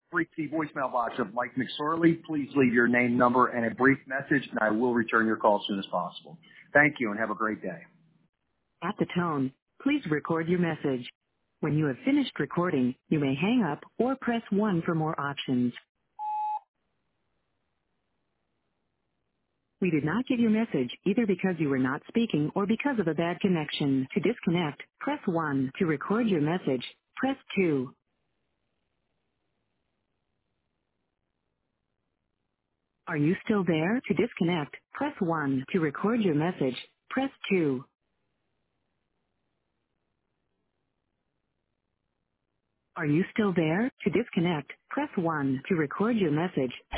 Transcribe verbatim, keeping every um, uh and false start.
Reach the voicemail box of Mike McSorley. Please leave your name, number, and a brief message, and I will return your call as soon as possible. Thank you, and have a great day. At the tone, please record your message. When you have finished recording, you may hang up or press one for more options. We did not get your message either because you were not speaking or because of a bad connection. To disconnect, press one. To record your message, press two. Are you still there? To disconnect, press one. To record your message, press two. Are you still there? To disconnect, press one. To record your message,